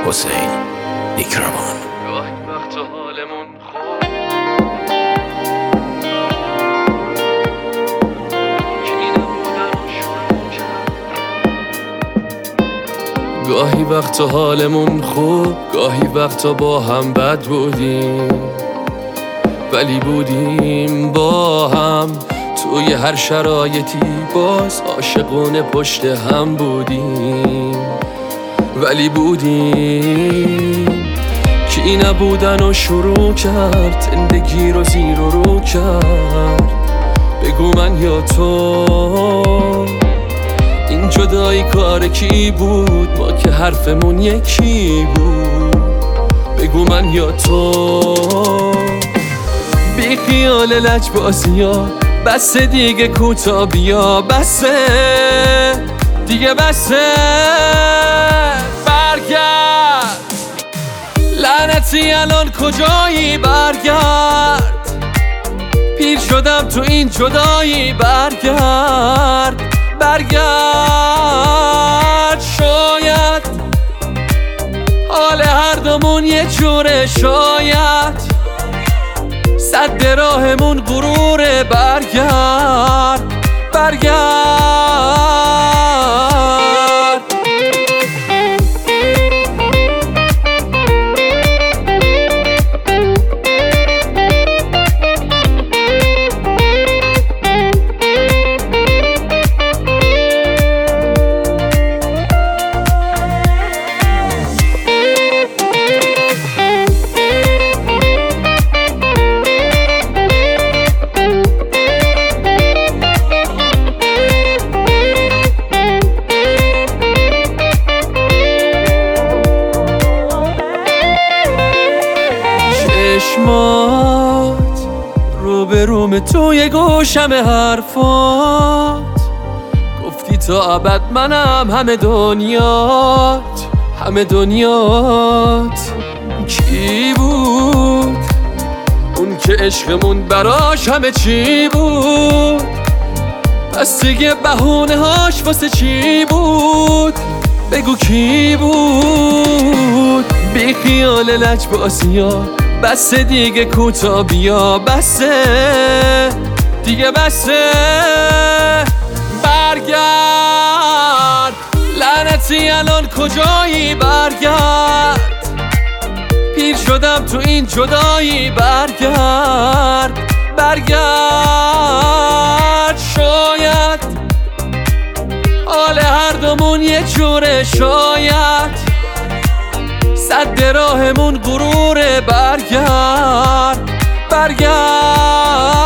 حسین نیکروان. گاهی وقتا حالمون خوب، گاهی وقتا حالمون خوب، گاهی وقتا با هم بد بودیم، ولی بودیم با هم توی هر شرایطی، باز عاشقونه پشت هم بودیم، ولی بودیم. کی نبودن و شروع کرد زندگی رو زیر و رو کرد، بگو من یا تو، این جدایی کار کی بود؟ ما که حرفمون یکی بود، بگو من یا تو. بی خیال لجبازی ها بسه دیگه، کوتا بیا بسه دیگه، بسه برگرد. لعنتی الان کجایی؟ برگرد، پیر شدم تو این جدایی، برگرد برگرد. شاید حال هر دومون یه جوره، شاید سد راهمون غروره، برگرد برگرد. چشمات رو به روم توی گوشم حرفات، گفتی تا ابد منم همه دنیات، همه دنیات. کی بود اون که عشقمون براش همه چی بود؟ پس دیگه بهونه هاش واسه چی بود؟ بگو کی بود؟ بی خیال لجبازی ها بسه دیگه، کوتا بیا بسه دیگه، بسه برگرد. لعنتی الان کجایی؟ برگرد، پیر شدم تو این جدایی، برگرد برگرد. شاید حال هر دومون یه جوره، شاید سد راهمون غروره، برگرد برگرد.